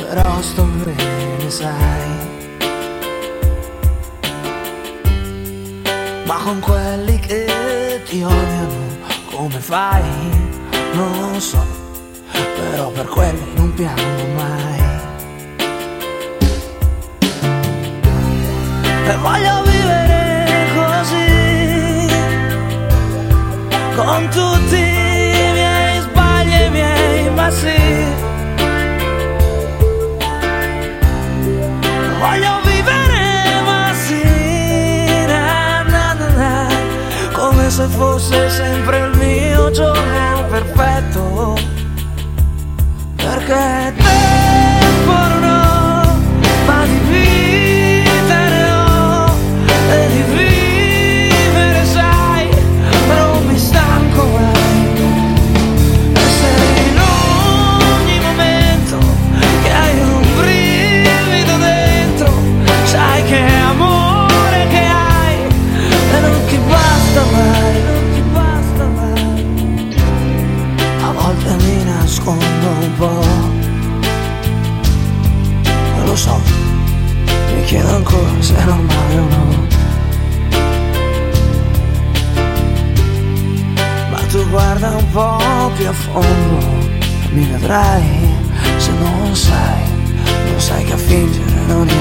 però sto bene, sai. Ma con quelli che ti odiano come fai? Non lo so, però per quelli non piango mai. E voglio vivere così, con tutti i miei sbagli e i miei passi. Voglio vivere ma sì, na, na, na, na, come se fosse sempre il mio giorno perfetto. Perché tempo non ho, ma di vita ne ho, e di vivere sai, non mi stanco mai. Essere in ogni momento che hai un brivido dentro, sai che amore che hai e non ti basta mai, non ti basta mai. A volte mi nascondo un po', e lo so, mi chiedo ancora se è normale o no. Ma tu guarda un po' più a fondo, mi vedrai. Se non sai che a fingere non